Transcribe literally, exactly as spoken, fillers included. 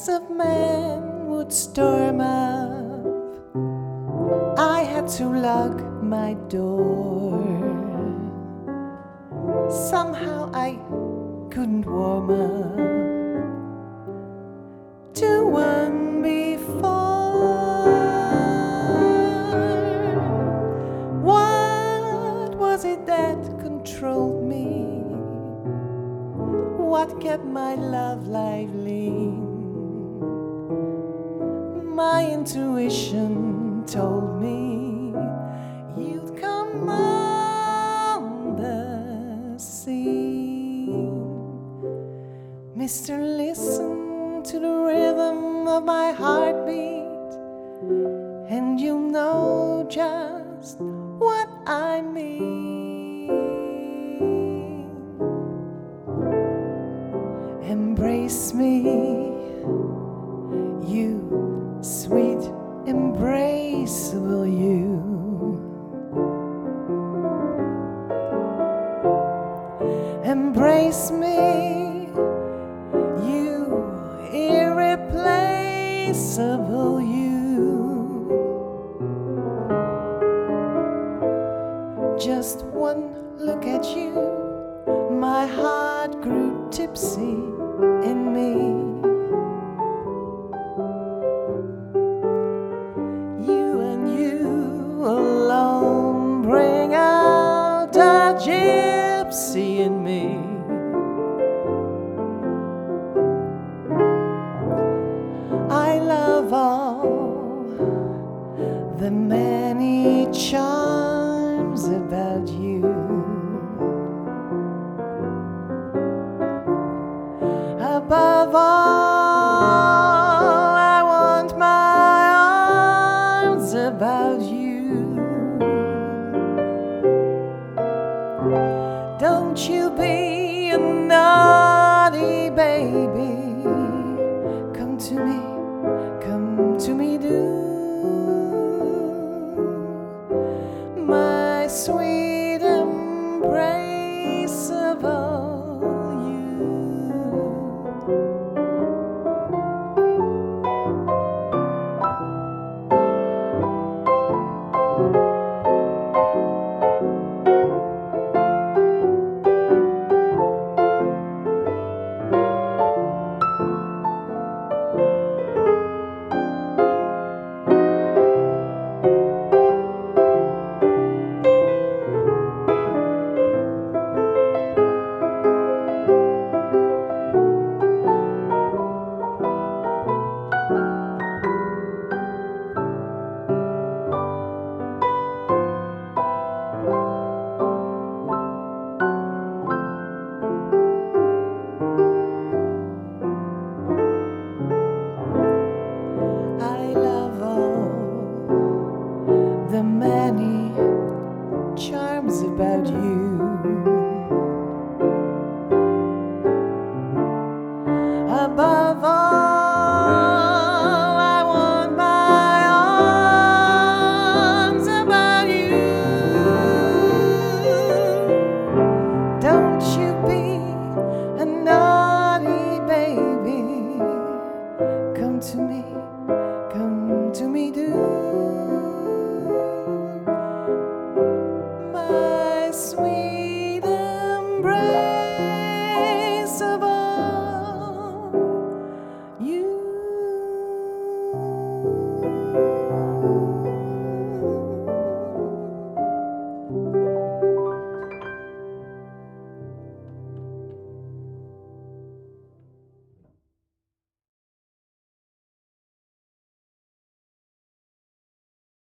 waves of men would storm up, I had to lock my door. Somehow I couldn't warm up to one before. What was it that controlled me? What kept my love lively? My intuition told me you'd come on the scene. Mister, listen to the rhythm of my heartbeat, and you'll know just what I mean. Embrace me, you sweet, embraceable you. Embrace me, you irreplaceable you. Just one look at you, my heart grew tipsy in me. You and you alone bring out the gypsy in me. I love all the many charms about you. Above all, I want my arms about you.